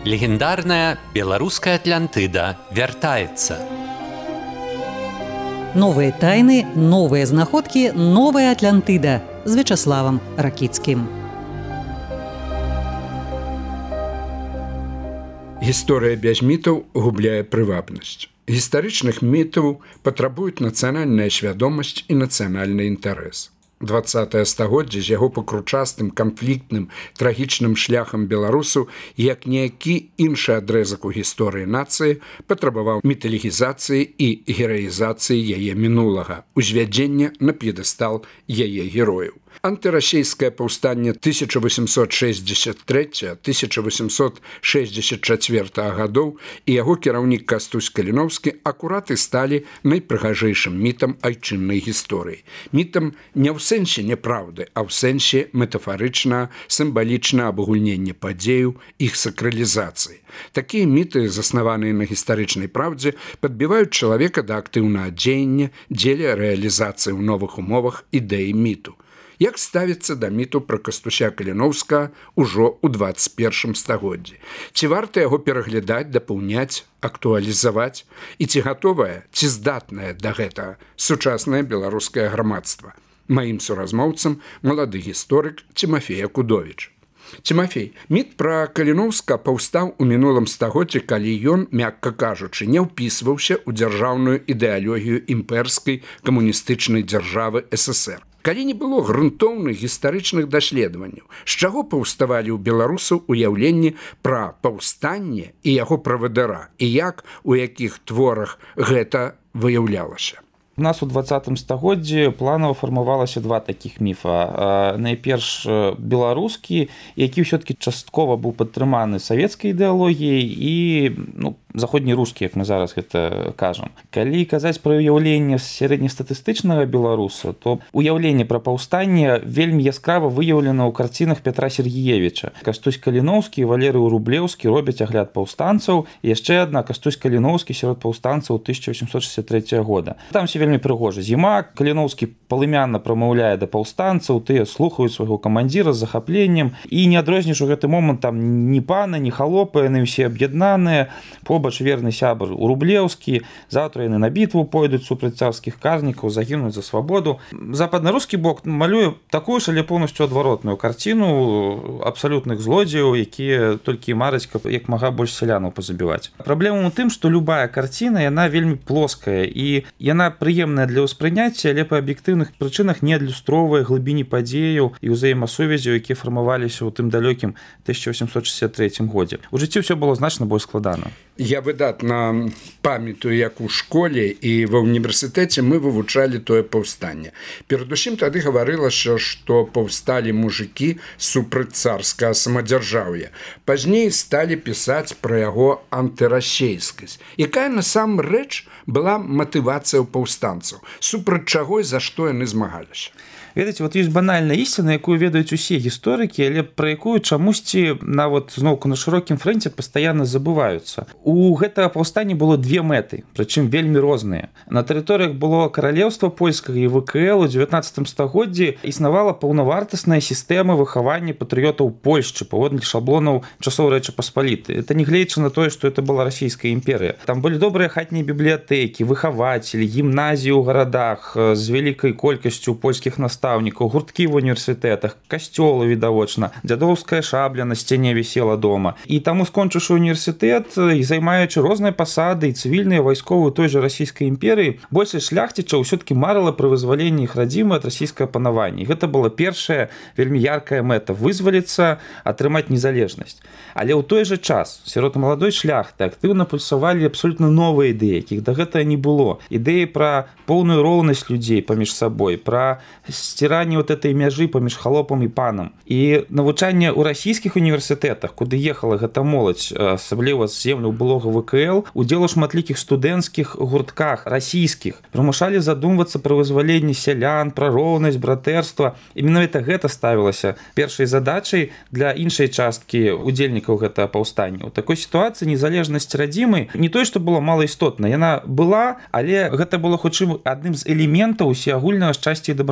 Легендарная беларуская Атлантыда вяртаецца. Новыя тайны, новыя знаходкі, новая Атлантыда з Вячаславам Ракіцкім. Гісторыя без мітаў губляе прывабнасць. Гістарычных мітаў патрабуюць нацыянальная свядомасць і нацыянальны інтарэс. 20-е стагоддзе з яго пакручастым, канфліктным, трагічным шляхам беларусу, як ніякі іншы адрэзак у гісторыі нацыі, патрабаваў міталегізацыі і гераізацыі яе мінулага, узвядзення на п'едэстал яе герояў. Антырасійскае паўстанне 1860-1864 гадоў і яго кіраўнік Кастусь Каліноўскі акурат і сталі найпрыгажэйшым мітам айчыннай гісторыі. Мітам не ў сэнсе няправды, а ў сэнсе метафарычна-сімвалічна абагульнення падзеяў, іх сакралізацыі. Такія міты, заснаваныя на гістарычнай правдзе, падбіваюць чалавека да актыўнага дзеяння дзеля рэалізацыі ў новых умовах ідэі міту. Як ставіцца да міту пра Кастуся Каліноўскага ўжо ў 21 стагоддзі? Ці варта яго пераглядаць, дапаўняць, актуалізаваць? І ці гатовае, ці здатнае да гэтага сучаснае беларускае грамадства? Маім суразмоўцам малады гісторык Цімафей Акудовіч. Цімафей, міт пра Каліноўска паўстаў у мінулым стагоддзі, калі ён, мякка кажучы, не ўпісваўся ў дзяржаўную ідэалогію імперскай камуністычнай дзяржавы СССР. Калі не было грунтоўных гістарычных даследаванняў, з чаго паўставалі ў беларусаў уяўленні пра паўстанне і яго правадыра, і як, у якіх творах гэта выяўлялася? У нас у 20 стагоддзі планава фармавалася два такіх міфа. Найперш беларускі, які ўсё-такі часткова быў падтрыманы савецкай ідэалогіяй і заходнерускі, як мы зараз гэта кажам. Калі казаць пра ўяўленне сярэднестатыстычнага беларуса, то ўяўленне пра паўстанне вельмі яскрава выяўлена ў карцінах Пятра Сергеевіча. Кастусь Каліноўскі і Валерый Рублеўскі робяць агляд паўстанцаў, і яшчэ адна Кастусь Каліноўскі сярод паўстанцаў 1863 года. Там все вельмі прыгожа. Зіма, Каліноўскі палымянна прамаўляе да паўстанцаў, тыя слухаюць свайго камандзіра з захапленнем, і не адрозніш у гэты момант там ні пана, ні халопы, яны ўсе аб'яднаныя, побач верны сябар Рублеўскі, заўтра яны на бітву пойдуць супраць царскіх карнікаў, загінуць за свабоду. Западнарускі бок малюе такую ж, але поўнасцю адваротную карціну абсалютных злодзеяў, якія толькі мараць, як мага больш сялянаў пазабіваць. Праблема ў тым, што любая карціна, яна вельмі плоская, і яна прыемная для ўспрыняцця, але па аб'ектыўных прычынах не адлюстроўвае глыбіні падзеяў і ўзаемасувязяў, якія фармаваліся ў тым далёкім 1863 годзе. У жыцці ўсё было значна больш складана. Я выдатна памятаю, як у школе і ва ўніверсітэце мы вывучалі тое паўстанне. Перадусім тады гаварылася, што паўсталі мужыкі супраць царскага самадзяржаўя. Пазней сталі пісаць пра яго антырасейскасць. Якая насамрэч была матывацыя ў паўстанцаў? Супраць чаго і за што яны змагаліся? Ведаеце, вот ёсць банальная ісціна, якую ведаюць усе гісторыкі, але пра якую чамусьці нават зноўку на шырокім фрэнце пастаянна забываюцца. У гэтага паўстання было две мэты, прычым вельмі розныя. На тэрыторыях было каралеўства польскага і ВКЛ у 19 стагоддзі існавала паўнавартасная сістэма выхавання патрыётаў Польшчы паводле шаблонаў часоў Рэчы Паспалітай. Это не гледзячы на тое, што это была расійская імперыя. Там былі добрыя хатнія бібліятэкі, выхавацелі, гімназіі ў гарадах з вялікай колькасцю польскіх настаўнікаў, гурткі в універсітэтах, касцёлы відавочна, дзядоўская шабля на сцяне вісела дома. І таму, скончыўшы універсітэт і займаючы розныя пасады і цывільныя вайсковыя той жа расійскай імперыі, большасць шляхцічаў ўсё-такі марыла пра вызваленне іх радзімы ад расійскага панавання. І гэта была першая вельмі яркая мэта вызваліцца, атрымаць незалежнасць. Але ў той жа час сярод маладой шляхты актыўна пульсавалі абсолютна новыя ідэі, якіх да гэтага не было. Ідэі пра поўную роўнасць людзей паміж сабой, пра сціранне вот этой мяжы паміж халопам і панам. І навучанне ў расійскіх універсітэтах, куды ехала гэта моладзь, асабліва з земляў былога ВКЛ, удзел у шматлікіх студэнцкіх гуртках расійскіх, прымушалі задумвацца пра вызваленне сялян, пра роўнасць, братэрства. І менавіта гэта ставілася першай задачай для іншай часткі удзельнікаў гэтага паўстання. У такой сітуацыі незалежнасць радзімы не тое, што было малаістотна, яна была, але гэта было хутчэй адным з элементаў усеагульнага шчасця і дабрабыту.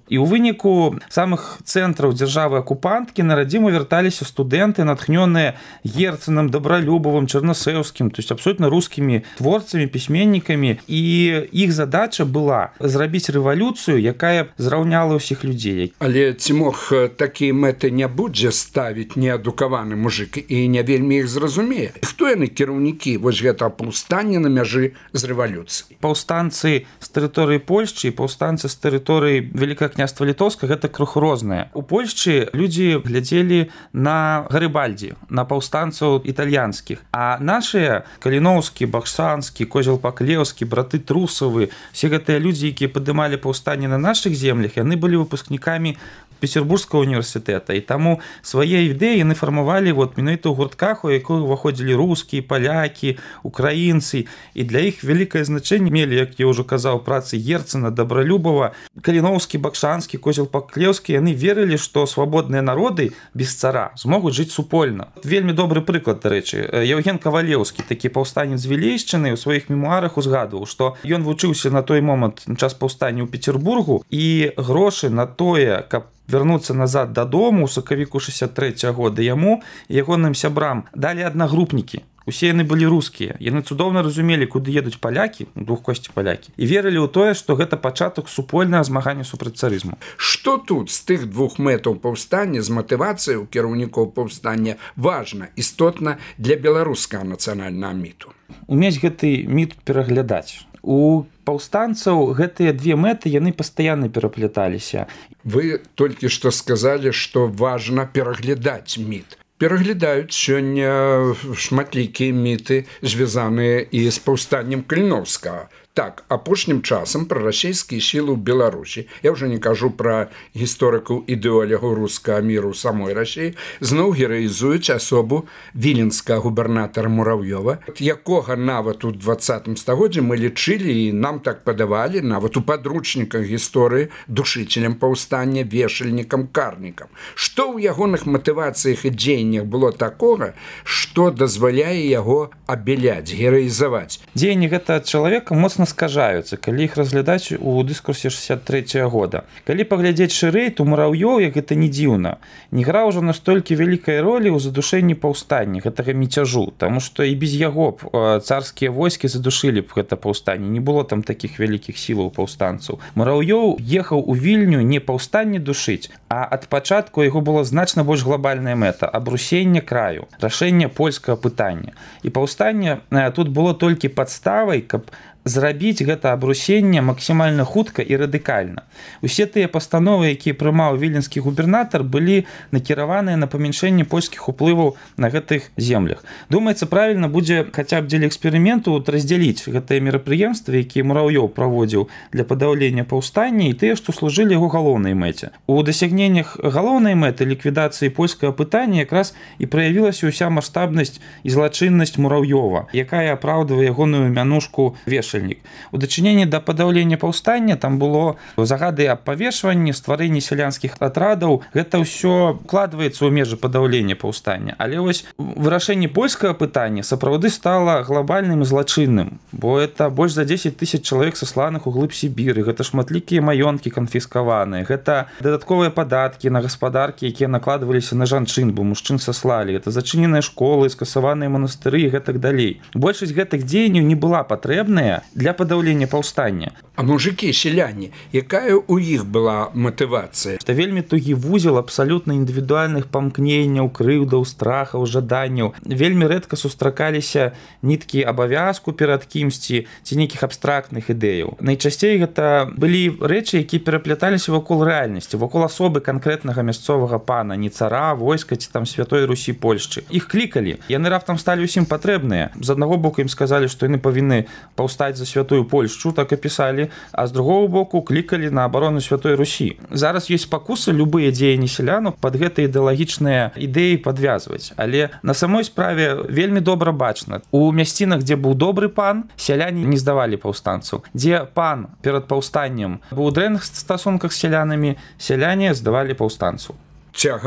І ў выніку самых цэнтраў дзяржавы-акупанткі на радзіму вярталіся студэнты, натхнёныя Герценам, Добролюбовым, Чарнасэўскім, то есть абсолютно рускімі творцамі, пісьменнікамі. І іх задача была зрабіць рэвалюцыю, якая зраўняла ўсіх людзей. Але ці мог такія мэты не будзе ставіць неадукаваны мужык і не вельмі іх зразумее? Хто яны кіраўнікі вось гэтага паўстання на мяжы з рэвалюцыяй? Паўстанцы з тэрыторыі Польшчы і паўстанцы з тэрыторыі Вялікага княства Літоўска гэта крыху розныя. У Польшчы людзі глядзелі на Гарыбальдзі, на паўстанцаў італьянскіх, а нашыя Каліноўскі, Бахсанскі, Козел-Паклеўскі, браты Трусавы, все гэтыя людзі, якія падымалі паўстанне на нашых землях, яны былі выпускнікамі Петербургского універсітэта, і таму свае ідэі яны фармавалі менавіта ў гуртках, у якую ўваходзілі рускія, палякі, украінцы, і для іх вялікае значэнне мелі, як я ўжо казаў, працы Герцена, Добролюбова, Каліноўскі, Бакшанскі, Козел-Паклеўскі. Яны верылі, што свабодныя народы без цара змогуць жыць супольна. Вельмі добры прыклад, дарэчы, Яўген Кавалеўскі, такі паўстанец з Вілейшчыны, у сваіх мемуарах узгадваў, што ён вучыўся на той момант час паўстання ў Петербургу, і грошы на тое, каб вярнуцца назад дадому ў сакавіку 63 года яму і ягоным сябрам далі аднагрупнікі. Усе яны былі рускія. Яны цудоўна разумелі, куды едуць палякі, двухкосці палякі, і верылі ў тое, што гэта пачатак супольнага змагання супраць царызму. Што тут з тых двух мэтаў паўстання, з матывацыяй у кіраўнікоў паўстання важна, істотна для беларускага нацыянальнага міту? Умець гэты міт пераглядаць. У паўстанцаў гэтыя две мэты, яны пастаянна перапляталіся. Вы толькі што сказалі, што важна пераглядаць міт. Пераглядаюць сёння шматлікія міты, звязаныя і з паўстаннем Каліноўскага. Так, апошнім часам пра расійскія сілы ў Беларусі, я ўжо не кажу пра гісторыкаў ідэолегаў рускага міру ў самой Расіі, зноў гераізуюць асобу віленскага губернатара Мурав'ёва, якога нават у 20 стагоддзі мы лічылі і нам так падавалі, нават у падручніках гісторыі, душителем паўстання, вешальнікам, карнікам. Што ў ягоных матывацыях і дзеяннях было такога, што дазваляе яго абеляць, гераізаваць? Дзеянні гэтага чалавека моцна скажаюцца, калі іх разглядаць у дыскурсе 63 года. Калі паглядзець шырэй, то Мурав'ёў, як гэта не дзіўна, не граў ужо настолькі вялікай ролі ў задушэнні паўстання, гэтага міцяжу, таму што і без яго б царскія войскі задушылі б гэта паўстанне, не было там такіх вялікіх сілаў паўстанцаў. Мурав'ёў ехаў у Вільню не паўстанне душыць, а ад пачатку яго было значна больш глобальная мэта — абрусення краю, рашэнне польскага пытання. І паўстанне тут было толькі падставай, каб зрабіць гэта абрусенне максімальна хутка і радыкальна. Усе тыя пастановы, якія прымаў віленскі губернатар, былі накіраваныя на памяншэнне польскіх уплываў на гэтых землях. Думаецца, правільна будзе хаця б дзеля эксперыменту раздзяліць гэтыя мерапрыемствы, якія Мурав'ёў праводзіў для падаўлення паўстання, і тыя, што служылі яго галоўнай мэце. У дасягненнях галоўнай мэты ліквідацыі польскага пытання якраз і праявілася ўся маштабнасць і злачыннасць Мурав'ёва, якая апраўдвае ягоную мянушку вешальнік. У дачыненні да падаўлення паўстання там было загады аб павешванні, стварэнні сялянскіх атрадаў. Гэта ўсё укладваецца ў межы падаўлення паўстання. Але вось вырашэнне польскага пытання сапраўды стала глобальным і злачынным, бо это больш за 10 000 чалавек сасланых у глыб Сібіры, гэта шматлікія маёнткі канфіскаваныя, гэта дадатковыя падаткі на гаспадаркі, якія накладваліся на жанчын, бо мужчын саслалі, гэта зачыненыя школы, скасаваныя манастыры і гэтак далей. Большасць гэтых дзеянняў не была патрэбная для падаўлення паўстання. А мужыкі, сяляне, якая ў іх была матывацыя? Гэта вельмі тугі вузел абсалютна індывідуальных памкненняў, крыўдаў, страхаў, жаданняў. Вельмі рэдка сустракаліся ніткі абавязку перад кімсьці ці нейкіх абстрактных ідэяў. Найчасцей гэта былі рэчы, якія перапляталіся вакол рэальнасці, вакол асобы канкрэтнага мясцовага пана, не цара, войска ці там святой Русі, Польшчы. Іх клікалі, яны раптам сталі ўсім патрэбныя. З аднаго боку ім сказалі, што яны павінны паўстаць за святую Польшчу, так і пісалі, а з другого боку клікалі на абарону святой Русі. Зараз ёсць спакусы любыя дзеянні сялянаў пад гэтыя ідэалагічныя ідэі падвязваць. Але на самой справе вельмі добра бачна. У мясцінах, дзе быў добры пан, сяляне не здавалі паўстанцаў. Дзе пан перад паўстаннем быў у дрэнных стасунках з сялянамі, сяляне здавалі паўстанцаў. Цягам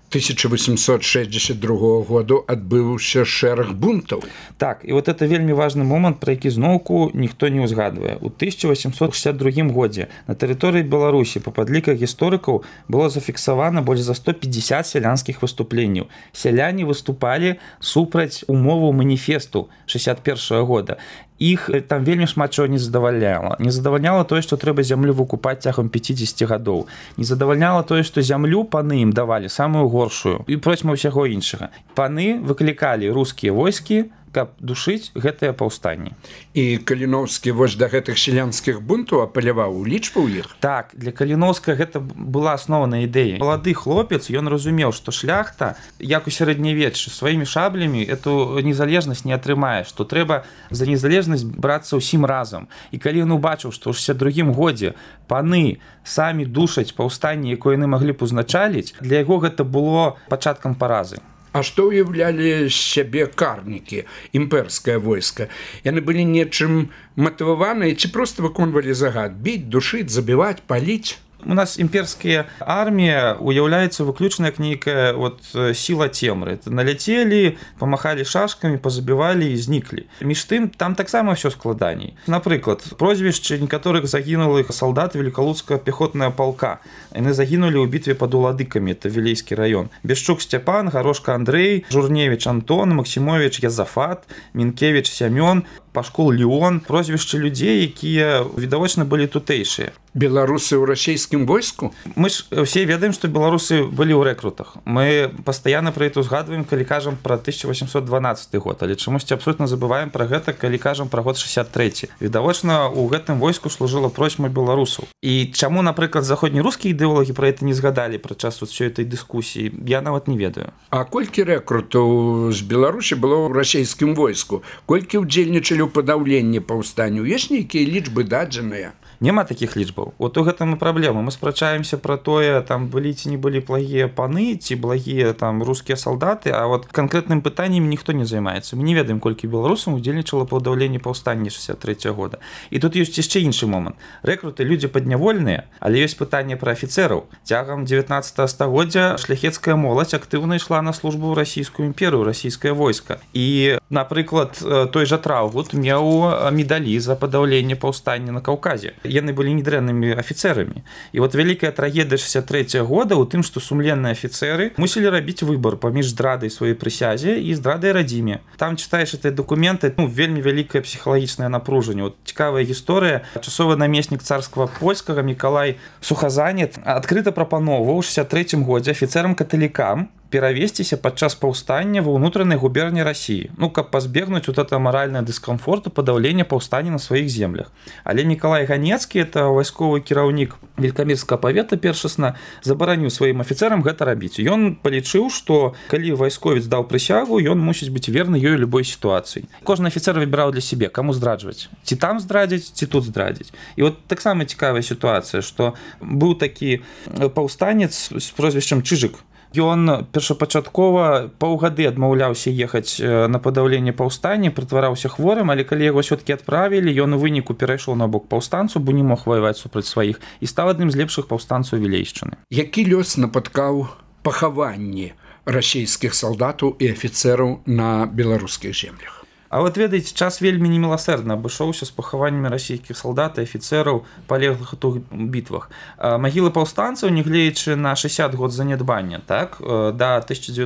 1862 году адбыўся шэраг бунтаў. Так, і вот это вельмі важны момант, пра які зноўку ніхто не ўзгадвае. У 1862 годзе на тэрыторыі Беларусі па падліках гісторыкаў было зафіксавана больш за 150 сялянскіх выступленняў. Сяляне выступалі супраць умоваў маніфесту 61 года. Іх там вельмі шмат чого не задавальняла. Не задавальняла тое, што трэба зямлю выкупаць цягам 50 гадоў. Не задавальняла тое, што зямлю паны ім давалі самую горшую і процьма ўсяго іншага. Паны выклікалі рускія войскі, каб душыць гэтыя паўстанні. І Каліноўскі вось да гэтых сялянскіх бунтаў апаляваў, улічваў іх? Так, для Каліноўска гэта была асноўная ідэя. Малады хлопец, ён разумеў, што шляхта, як у сярэднявеччы, сваімі шаблямі эту незалежнасць не атрымае, што трэба за незалежнасць брацца ўсім разам. І калі ён убачыў, што ў 62 годзе паны самі душаць паўстанні, якое яны маглі б узначаліць, для яго гэта было пачаткам паразы. А што ўяўлялі з сябе карнікі, імперскае войска? Яны былі нечым матываваныя ці проста выконвалі загад? Біць, душыць, забіваць, паліць? У нас імперская армія уяўляецца выключна як нейкая сіла цемры. Наляцелі, памахалі шашкамі, пазабівалі і зніклі. Між тым, там таксама ўсё складаней. Напрыклад, прозвішчы некаторых загінулых салдат Велікалуцкага пехотнага палка. Яны загінулі ў бітве пад Уладыкамі, это Вілейскі раён. Бешчук Сцяпан, Гарошка Андрэй, Журневіч Антон, Максімовіч Язафат, Мінкевіч Сямён, Пашкул Леон, прозвішчы людзей, якія відавочна былі тутэйшыя. Беларусы ў расійскім войску? Мы ж все ведаем, што беларусы былі ў рэкрутах. Мы пастаянна пра гэта узгадваем, калі кажам пра 1812 год, але чамусьці абсолютна забываем пра гэта, калі кажам пра год 63. Відавочна, у гэтым войску служыла процьма беларусаў. І чаму, напрыклад, заходнерускія ідэолагі пра гэта не згадалі падчас ўсёй этой дыскусіі, я нават не ведаю. А колькі рэкрутаў з Беларусі было ў расійскім войску? Колькі ўдзельнічалі ў падаўленні паўстанню? Ёсць нейкія лічбы дадзеныя? Няма такіх лічбаў. От у гэтым і праблема. Мы спрачаемся пра тое, там былі ці не былі благія паны, ці благія там рускія салдаты, а вот канкрэтным пытаннем ніхто не займаецца. Мы не ведаем, колькі беларусаў удзельнічала падаўленні паўстання 63 года. І тут ёсць яшчэ іншы момант. Рэкруты людзі паднявольныя, але ёсць пытанне пра афіцэраў. Цягам 19 стагоддзя шляхецкая моладзь актыўна ішла на службу ў расійскую імперыю, расійскае войска. І, напрыклад, той жа Траўгут меў медалі за падаўленне паўстання на Каўказе. Яны былі недрэннымі афіцэрамі. І вот вялікая трагедыя 63 года ў тым, што сумленныя афіцэры мусілі рабіць выбар паміж здрадай сваёй прысязе і здрадай радзіме. Там чытаеш гэтыя дакументы, вельмі вялікае псіхалагічнае напружанне. Вот цікавая гісторыя. Часовы намеснік царскага польскага Мікалай Сухазанет адкрыта прапановаў ў 63 годзе афіцэрам-каталікам перавесціся падчас паўстання ва ўнутранай губерні Расіі, каб пазбегнуць вот это маральнае дыскамфорту падаўлення паўстання на сваіх землях. Але Мікалай Ганецкі, это вайсковы кіраўнік Велікамірскага павета першасна, забараніў сваім афіцэрам гэта рабіць. Ён палічыў, што калі вайсковец даў прысягу, ён мусіць быць верны ёй любой сітуацыі. Кожны афіцэр выбіраў для сябе, каму здраджваць. Ці там здрадзіць, ці тут здрадзіць. І вот таксама цікавая сітуацыя, што быў такі паўстанец з прозвішчам Чыжык. Ён першапачаткова паўгады адмаўляўся ехаць на падаўленне паўстання, прытвараўся хворым, але калі яго ўсё-такі адправілі, ён у выніку перайшоў на бок паўстанцу, бо не мог ваяваць супраць сваіх, і стаў адным з лепшых паўстанцаў Вілейшчыны. Які лёс напаткаў пахаванні расійскіх салдатаў і афіцэраў на беларускіх землях? А вот ведаеце, час вельмі неміласэрдна абышоўся з пахаваннямі расійскіх салдат і афіцэраў, палеглых у тых бітвах. Магілы паўстанцаў, нягледзячы на 60 год занядбання, так, да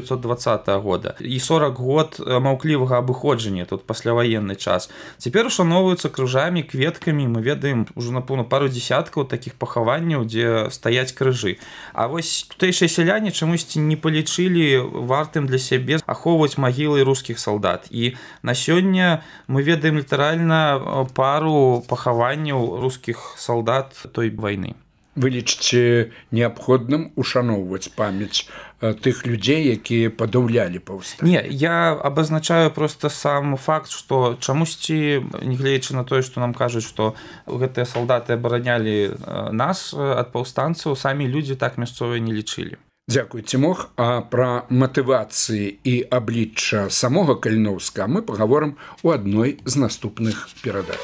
1920 года, і 40 год маўклівага абыходжання, тут пасляваенны час, цяпер ушаноўваюцца крыжамі, кветкамі, мы ведаем ужо, напэўна, пару дзесяткаў такіх пахаванняў, дзе стаяць крыжы. А вось тутэйшыя сяляне чамусьці не палічылі вартым для сябе ахоўваць магілы рускіх салдат. І на сёння мы ведаем літаральна пару пахаванняў рускіх салдат той вайны. Вы лічыце неабходным ушаноўваць памяць тых людзей, якія падаўлялі паўстанне? Не, я абазначаю проста сам факт, што чамусьці, нягледзячы на тое, што нам кажуць, што гэтыя салдаты абаранялі нас ад паўстанцаў, самі людзі так мясцовыя не лічылі. Дзякуй, Цімох. А пра матывацыі і аблічча самога Каліноўска мы пагаворым у адной з наступных перадач.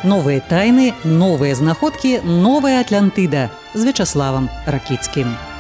Новыя тайны, новыя знаходкі, новая Атлантыда з Вячаславам Ракіцкім.